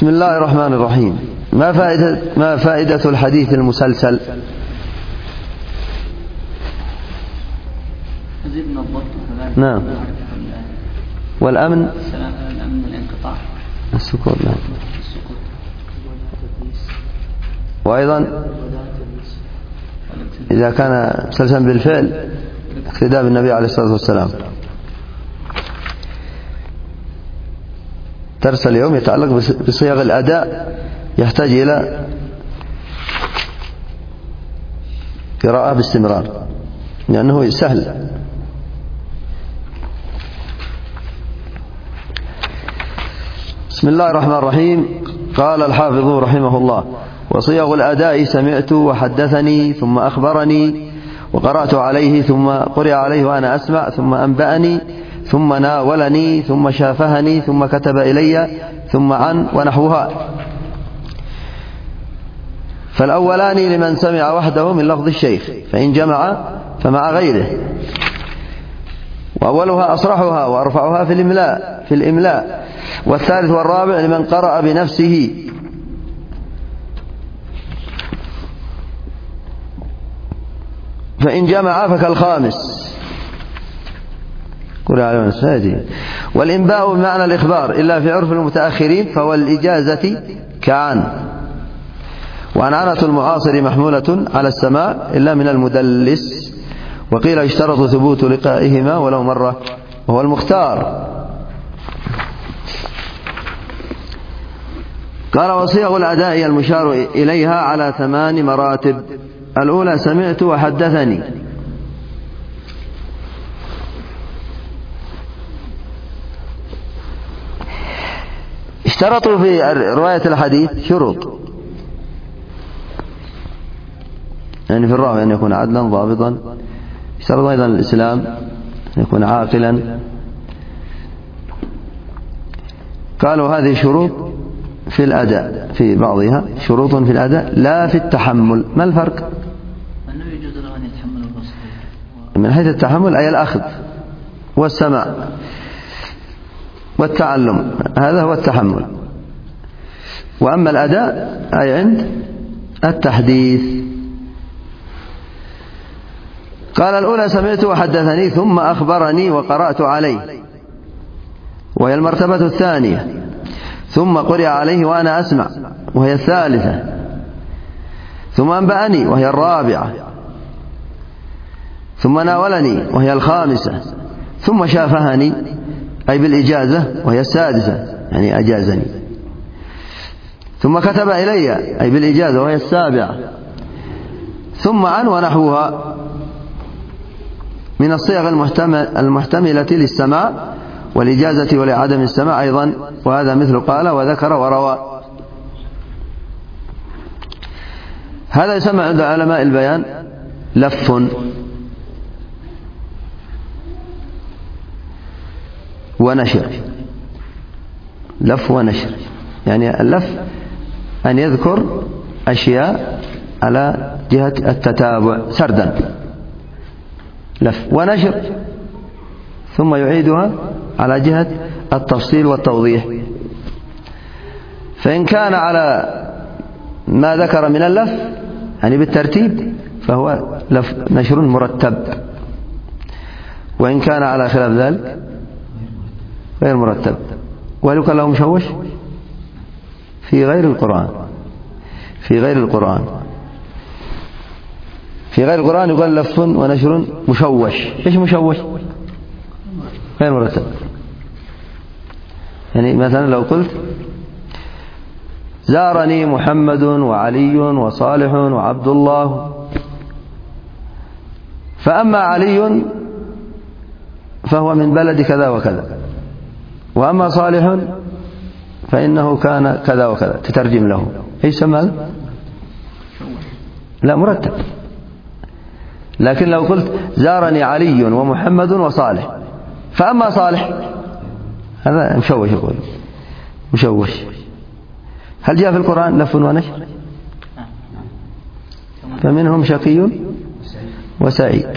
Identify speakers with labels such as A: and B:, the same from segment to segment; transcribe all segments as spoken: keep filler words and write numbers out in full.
A: بسم الله الرحمن الرحيم. ما فائدة, ما فائدة الحديث المسلسل؟
B: زدنا الضبط كذلك.
A: نعم. والأمن
B: الأمن الانقطاع
A: السكوت. نعم. وأيضا إذا كان مسلسلا بالفعل اقتداء بالنبي عليه الصلاة والسلام. درس اليوم يتعلق بصيغ الأداء، يحتاج إلى قراءة باستمرار لأنه سهل. بسم الله الرحمن الرحيم. قال الحافظ رحمه الله: وصيغ الأداء سمعت وحدثني ثم أخبرني وقرأت عليه ثم قرئ عليه وأنا أسمع ثم أنبأني ثم ناولني ثم شافهني ثم كتب إلي ثم عن ونحوها. فالأولان لمن سمع وحده من لفظ الشيخ، فإن جمع فمع غيره. وأولها أصرحها وأرفعها في الإملاء في الإملاء والثالث والرابع لمن قرأ بنفسه. فإن جمع فكالخامس. والإنباء بمعنى الإخبار إلا في عرف المتأخرين فهو الإجازة كعن. وعنعنة المعاصر محمولة على السماع إلا من المدلس، وقيل يشترط ثبوت لقائهما ولو مرة وهو المختار. قال: وصيغ الأداء المشار إليها على ثمان مراتب. الأولى سمعت وحدثني. اشترطوا في رواية الحديث شروط، يعني في الراوي أن يكون عدلا ضابطا، اشترطوا أيضا الإسلام، أن يكون عاقلا. قالوا هذه شروط في الأداء، في بعضها شروط في الأداء لا في التحمل. ما الفرق؟
B: أنه يجوز له أن يتحمل البصر
A: من حيث التحمل أي الأخذ والسماع والتعلم، هذا هو التحمل. وأما الأداء أي عند التحديث. قال: الأولى سمعت وحدثني ثم أخبرني وقرأت عليه، وهي المرتبة الثانية. ثم قرئ عليه وأنا أسمع، وهي الثالثة. ثم أنبأني، وهي الرابعة. ثم ناولني، وهي الخامسة. ثم شافهني أي بالإجازة، وهي السادسة، يعني أجازني. ثم كتب إلي أي بالإجازة، وهي السابعة. ثم عن ونحوها من الصيغ المحتملة للسماع والإجازة ولعدم السماع أيضا، وهذا مثل قال وذكر وروى. هذا يسمى عند علماء البيان لف ونشر. لف ونشر يعني اللف أن يذكر أشياء على جهة التتابع سردا، لف. ونشر ثم يعيدها على جهة التفصيل والتوضيح. فإن كان على ما ذكر من اللف يعني بالترتيب فهو لف نشر مرتب، وإن كان على خلاف ذلك غير مرتب. وهل يقال له مشوش؟ في غير القرآن في غير القرآن في غير القرآن يقال لف ونشر مشوش. إيش مشوش؟ غير مرتب. يعني مثلا لو قلت زارني محمد وعلي وصالح وعبد الله، فأما علي فهو من بلد كذا وكذا، وأما صالح فإنه كان كذا وكذا، تترجم له. إيش سمى هذا؟ لا مرتب. لكن لو قلت زارني علي ومحمد وصالح، فأما صالح هذا مشوش، يقول مشوش. هل جاء في القرآن لف ونشر؟ فمنهم شقي وسعيد.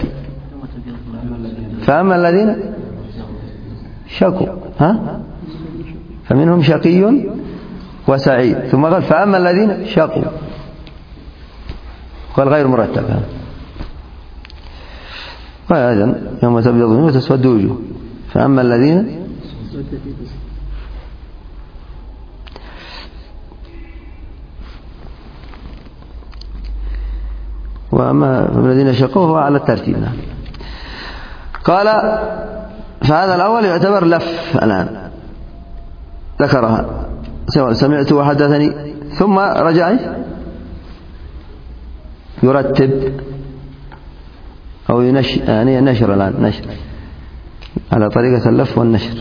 A: فأما الذين شقوا ها فمنهم شقي وسعيد، ثم قال فأما الذين شقوا، قال غير مرتب. وهذا يوم تبيض وجوه وتسود وجوه. فأما الذين وأما الذين شقوا هو على الترتيب. قال فهذا الأول يعتبر لف الآن ذكرها، سواء سمعت وحدثني ثم رجع يرتب أو ينشر، يعني نشر الآن نشر على طريقة اللف والنشر.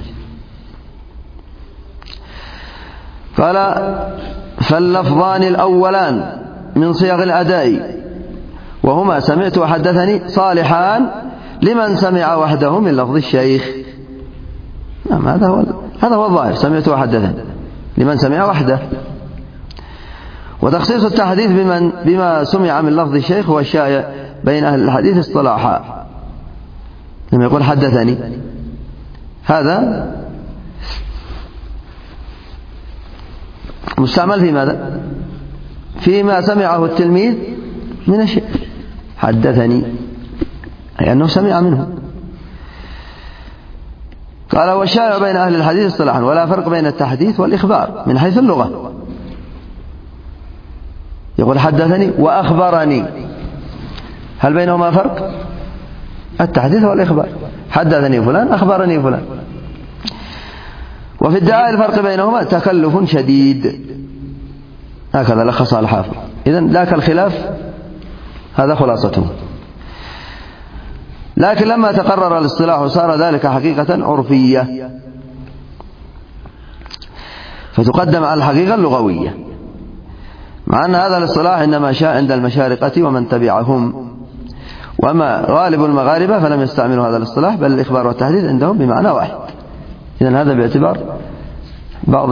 A: قال فاللفظان الأولان من صيغ الأداء وهما سمعت وحدثني صالحان لمن سمع وحده من لفظ الشيخ. نعم هذا هو هذا هو الظاهر، سمعت وحدثني لمن سمع وحده. وتخصيص التحديث بمن بما سمع من لفظ الشيخ هو الشائع بين أهل الحديث اصطلاحا. لما يقول حدثني هذا مستعمل في ماذا؟ فيما سمعه التلميذ من الشيخ. حدثني أي أنه سمع منه. قال والشائع بين أهل الحديث اصطلاحا، ولا فرق بين التحديث والإخبار من حيث اللغة. يقول حدثني وأخبرني، هل بينهما فرق؟ التحديث والإخبار، حدثني فلان أخبرني فلان. وفي ادعاء الفرق بينهما تكلف شديد، هكذا لخصها الحافظ. إذن ذاك الخلاف هذا خلاصته. لكن لما تقرر الاصطلاح صار ذلك حقيقة عرفية، فتقدم على الحقيقة اللغوية، مع أن هذا الاصطلاح إنما شاء عند المشارقة ومن تبعهم. وأما غالب المغاربة فلم يستعملوا هذا الاصطلاح، بل الإخبار والتحديث عندهم بمعنى واحد. إذن هذا باعتبار بعض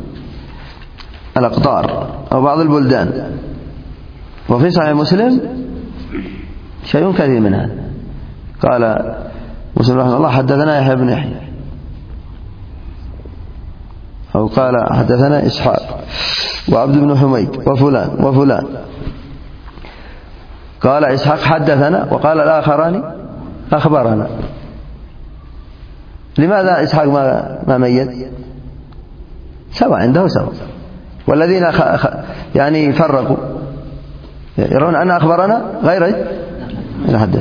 A: الأقطار أو بعض البلدان. وفي صحيح مسلم شيء كثير من هذا. قال مسلم رحمه الله حدثنا يحيى بن يحيى، أو قال حدثنا إسحاق وعبد بن حميد وفلان وفلان. قال إسحاق حدثنا، وقال الآخران أخبرنا. لماذا إسحاق ما ما ميز؟ سواء عنده سواء. والذين خ... خ... يعني فرقوا يرون أن أخبرنا غير غير حدثنا.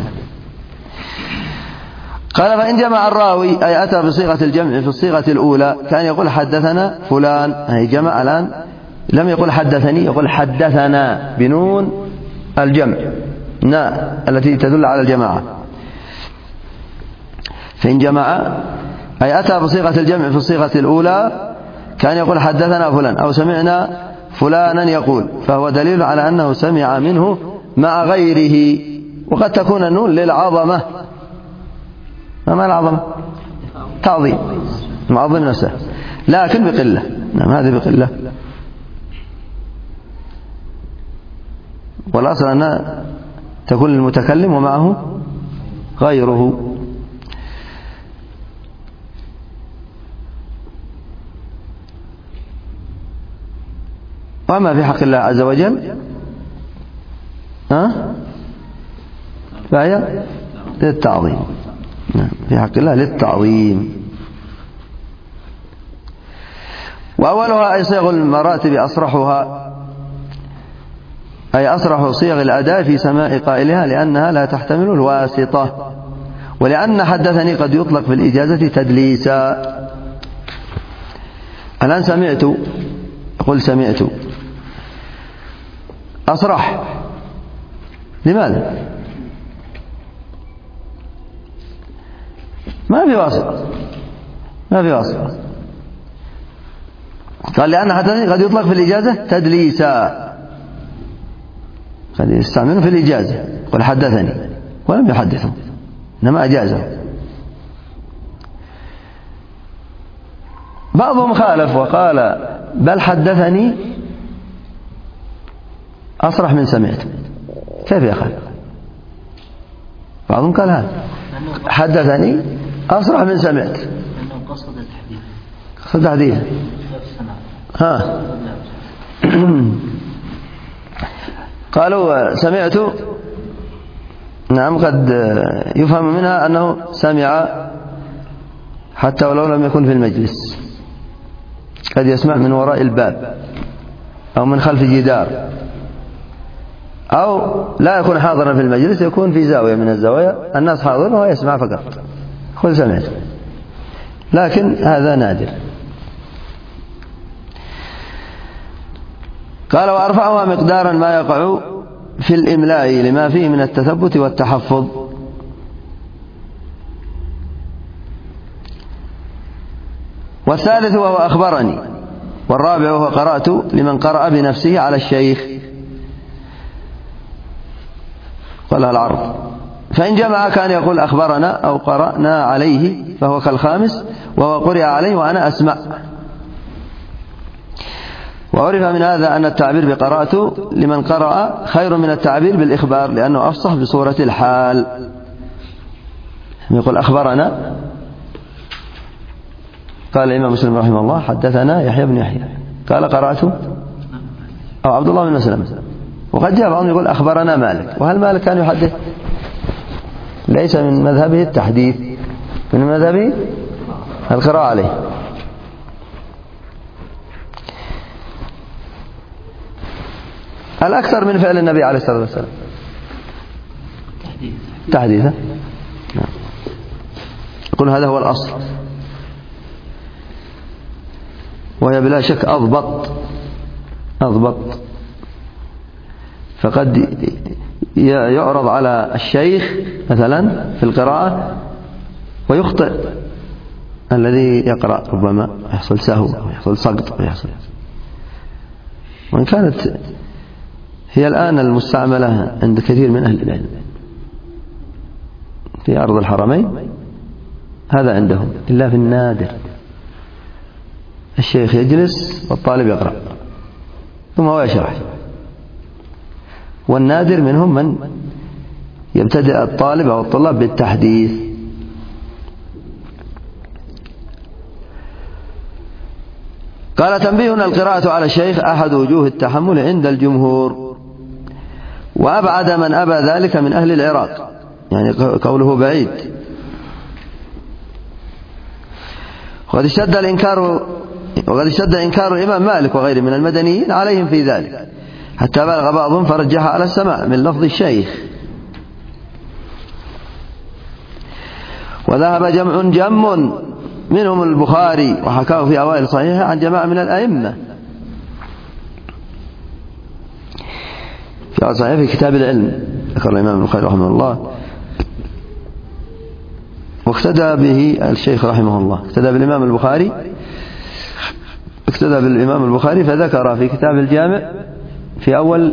A: قال فإن جمع الراوي أي أتى بصيغة الجمع في الصيغة الأولى كان يقول حدثنا فلان، أي جمع الآن لم يقول حدثني، يقول حدثنا بنون الجمع نا التي تدل على الجماعة. فإن جمع أي أتى بصيغة الجمع في الصيغة الأولى كان يقول حدثنا فلان أو سمعنا فلانا يقول، فهو دليل على أنه سمع منه مع غيره. وقد تكون النون للعظمة. ما معنى العظمة؟ تعظيم، معظم نفسه، لكن بقلة. نعم هذه بقلة. والأصل أنها تكون للمتكلم ومعه غيره. وأما في حق الله عز وجل ها فهي للتعظيم. في حق الله للتعظيم. وأولها أي صيغ المراتب أصرحها، أي أصرح صيغ الأداء في سماع قائلها، لأنها لا تحتمل الواسطة، ولأن حدثني قد يطلق في الإجازة تدليسا. الآن سمعت، قل سمعت أصرح. لماذا؟ ما في واسطة، ما في واسطة. قال لأن حدثني قد يطلق في الإجازة تدليسا، قد يستعمله في الإجازة، قل حدثني ولم يحدثه إنما أجازه. بعضهم خالف وقال بل حدثني أصرح من سمعت. كيف يا خالف؟ بعضهم قال هذا حدثني أصرح من سمعت.
B: لأنه قصد التحديث.
A: قصد التحديث. ها قالوا سمعت، نعم قد يفهم منها أنه سمع حتى ولو لم يكن في المجلس، قد يسمع من وراء الباب أو من خلف جدار، أو لا يكون حاضرا في المجلس، يكون في زاوية من الزوايا الناس حاضرون وهو يسمع فقط، قل سمعت، لكن هذا نادر. قال وأرفعها مقدارا ما يقع في الإملاء لما فيه من التثبت والتحفظ. والثالث وهو أخبرني. والرابع وهو قرأت لمن قرأ بنفسه على الشيخ، قالها العرض. فإن جمع كان يقول أخبرنا أو قرأنا عليه فهو كالخامس، وهو قرئ عليه وأنا أسمع. وعرف من هذا أن التعبير بقراءة لمن قرأ خير من التعبير بالإخبار، لأنه أفصح بصورة الحال. يقول أخبرنا، قال الإمام مسلم رحمه الله حدثنا يحيى بن يحيى، قال قرأت أو عبد الله بن مسلم. وقد جاء بعضهم يقول أخبرنا مالك، وهل مالك كان يحدث؟ ليس من مذهبه التحديث، من مذهبه القراءة عليه. الأكثر من فعل النبي عليه الصلاة والسلام تحديثا، يقول هذا هو الأصل، وهي بلا شك أضبط أضبط فقد يعرض على الشيخ مثلا في القراءة ويخطئ الذي يقرأ، ربما يحصل سهو أو يحصل سقط أو يحصل، وإن كانت هي الآن المستعملة عند كثير من أهل العلم في أرض الحرمين، هذا عندهم، إلا في النادر الشيخ يجلس والطالب يقرأ ثم هو يشرح. والنادر منهم من يبتدئ الطالب أو الطلاب بالتحديث. قال تنبيهنا القراءة على الشيخ أحد وجوه التحمل عند الجمهور، وأبعد من أبى ذلك من أهل العراق، يعني قوله بعيد. وقد اشتد الإنكار وقد اشتد إنكار الإمام مالك وغيره من المدنيين عليهم في ذلك، حتى بلغ بعضهم فرجح على السماع من لفظ الشيخ. وذهب جمع جم منهم البخاري وحكاه في أوائل صحيحه عن جماعة من الأئمة في أوائل صحيحه في كتاب العلم، ذكر الإمام البخاري رحمه الله، واقتدى به الشيخ رحمه الله، اقتدى بالإمام البخاري اقتدى بالإمام البخاري فذكر في كتاب الجامع في أول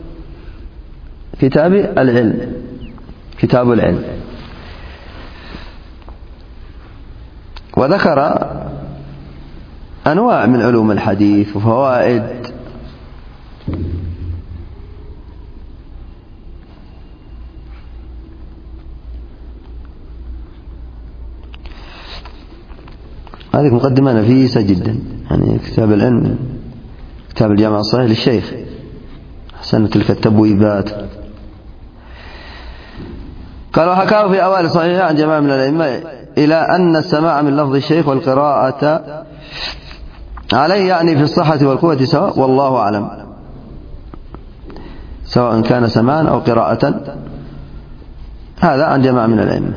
A: كتاب العلم، كتاب العلم، وذكر أنواع من علوم الحديث وفوائد. هذه مقدمة نفيسة جدا، يعني كتاب العلم، كتاب الجامع الصحيح للشيخ، حسن تلك التبويبات. قال وحكاه في أوائل صحيحه عن جماعة من الأئمة إلى أن السماع من لفظ الشيخ والقراءة عليه يعني في الصحة والقوة سواء، والله أعلم، سواء كان سماعا أو قراءة. هذا عن جماعة من الأئمة.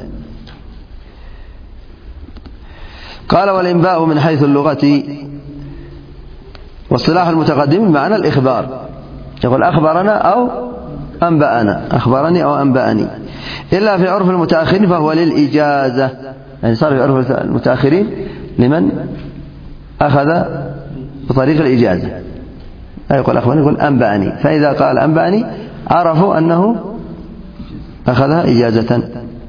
A: قال والإنباء من حيث اللغة واصطلاح المتقدم معنى الإخبار، يقول أخبرنا أو أنبأنا، أخبرني أو أنبأني، إلا في عرف المتأخرين فهو للإجازة، يعني صار في عرف المتأخرين لمن أخذ بطريق الإجازة، لا يقول أخبرني، يقول أنبأني، فإذا قال أنبأني عرفوا أنه أخذها إجازة.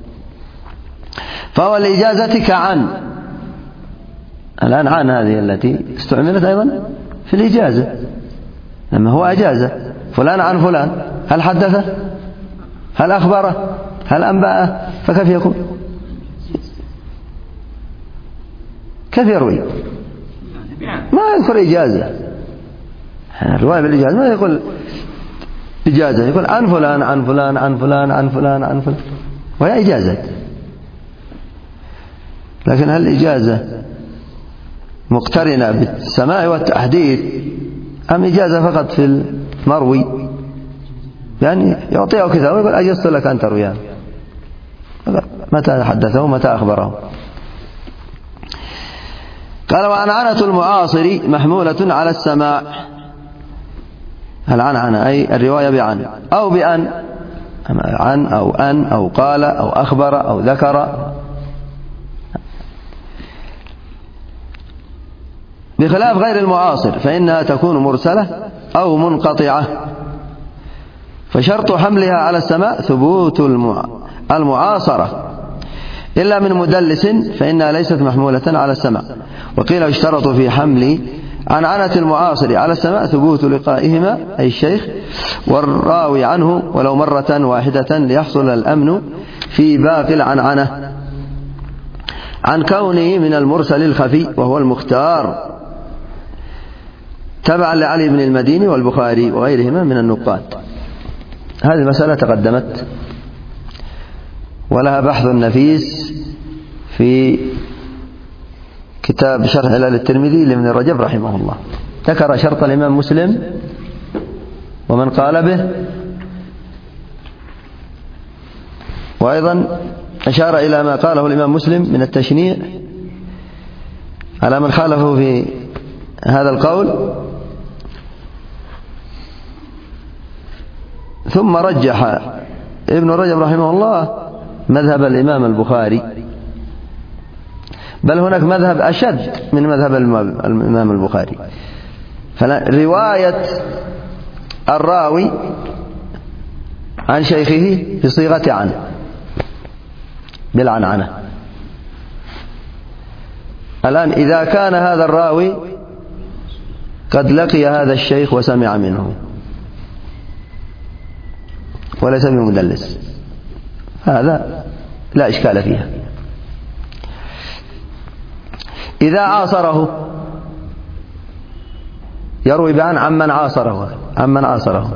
A: فهو الإجازة كعن، الآن عن هذه التي استعملت أيضا في الإجازة، لما هو أجازة فلان عن فلان، هل حدثه؟ هل أخبره؟ هل أنبأه؟ فكيف يكون؟ كيف يروي؟ ما يذكر إجازة، الرواية بالإجازة ما يقول إجازة، يقول عن فلان عن فلان عن فلان عن فلان عن فلان، وهي إجازة. لكن هل الإجازة مقترنة بالسماع والتحديث أم إجازة فقط في المروي؟ يعني يعطيه كتاب ويقول أجزت لك أن ترويها، متى حدثه متى أخبره. قال وعنعنة المعاصر محمولة على السماع. العنعنة أي الرواية بعن أو بأن، عن أو أن أو قال أو أخبر أو ذكر، بخلاف غير المعاصر فإنها تكون مرسلة أو منقطعة. فشرط حملها على السماع ثبوت المعاصرة، إلا من مدلس فإنها ليست محمولة على السماع. وقيل يشترط في حمل عنعنة المعاصر على السماع ثبوت لقائهما أي الشيخ والراوي عنه ولو مرة واحدة ليحصل الأمن في باقي العنعنة عن كونه من المرسل الخفي وهو المختار، تبعا لعلي بن المديني والبخاري وغيرهما من النقاد. هذه المسألة تقدمت ولها بحث نفيس في كتاب شرح علل الترمذي لابن رجب رحمه الله. ذكر شرط الإمام مسلم ومن قال به، وأيضا أشار إلى ما قاله الإمام مسلم من التشنيع على من خالفه في هذا القول. ثم رجح ابن رجب رحمه الله مذهب الإمام البخاري، بل هناك مذهب أشد من مذهب الإمام البخاري. فرواية الراوي عن شيخه بصيغة عن بالعنعنة. الآن إذا كان هذا الراوي قد لقي هذا الشيخ وسمع منه وليس بمدلس، هذا لا إشكال فيها. إذا عاصره يروي بعن عمن عاصره عمن عاصره.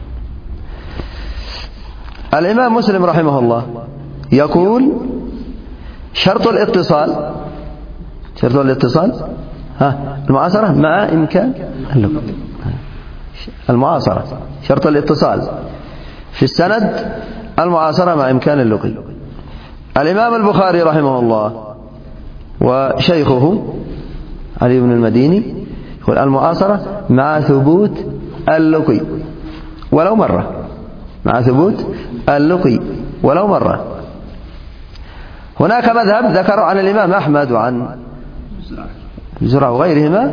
A: الإمام مسلم رحمه الله يقول شرط الاتصال، شرط الاتصال ها المعاصرة مع إمكان اللقاء. المعاصرة شرط الاتصال في السند، المعاصرة مع إمكان اللقي. الإمام البخاري رحمه الله وشيخه علي بن المديني يقول المعاصرة مع ثبوت اللقي ولو مرة، مع ثبوت اللقي ولو مرة. هناك مذهب ذكر عن الإمام أحمد وعن زرع وغيرهما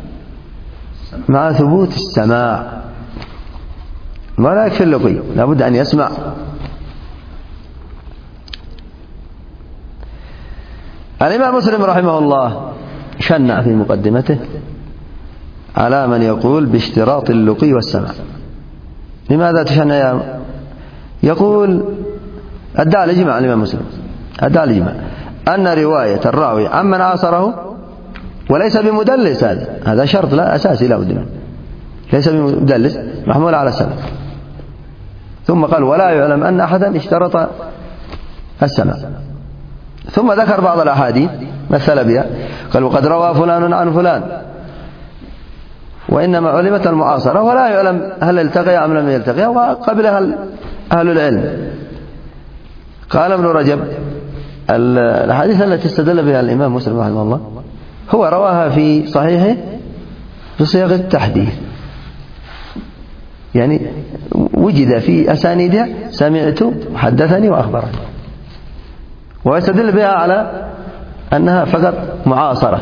A: مع ثبوت السماع، ولا يكفي اللقي، لابد أن يسمع. الإمام مسلم رحمه الله شنع في مقدمته على من يقول باشتراط اللقي والسماع. لماذا تشنع؟ يقول أدعى الإجماع الإمام مسلم، أدعى الإجماع أن رواية الراوي عمن عاصره وليس بمدلس، هذا هذا شرط لا أساسي لا بد منه، ليس بمدلس محمول على السمع. ثم قال ولا يعلم أن أحدا اشترط السمع. ثم ذكر بعض الأحاديث مثل بها، قال وقد روى فلان عن فلان، وإنما علمت المعاصرة ولا يعلم هل التقي أم لم يلتقي، وقبلها أهل العلم. قال ابن رجب الأحاديث التي استدل بها الإمام مسلم رحمه الله هو رواها في صحيحه بصيغة التحديث، يعني وجد في أسانيدها سمعت حدثني وأخبرني، ويستدل بها على أنها فقط معاصرة.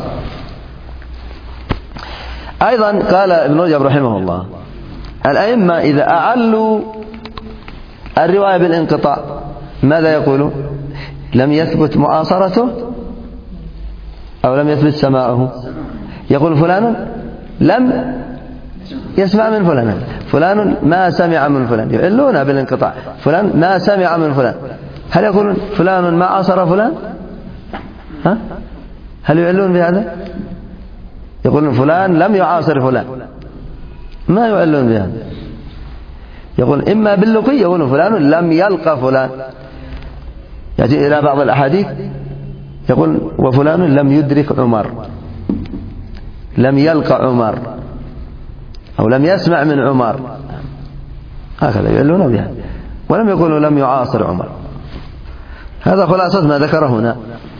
A: أيضا قال ابن رجب رحمه الله الأئمة إذا أعلوا الرواية بالانقطاع ماذا يقولون؟ لم يثبت معاصرته أو لم يثبت سماعه. يقول فلان لم يسمع من فلان، فلان ما سمع من فلان، يعلون بالانقطاع، فلان ما سمع من فلان. هل يقولون فلان ما عاصر فلان؟ ها؟ هل يعلون بهذا؟ يقولون فلان لم يعاصر فلان، ما يعلون بهذا. يقول إما باللقي، يقول فلان لم يلقى فلان. يأتي إلى بعض الأحاديث يقول وفلان لم يدرك عمر، لم يلقى عمر، أو لم يسمع من عمر، هكذا يعلون بها، ولم يقولوا لم يعاصر عمر. هذا خلاصة ما ذكر هنا.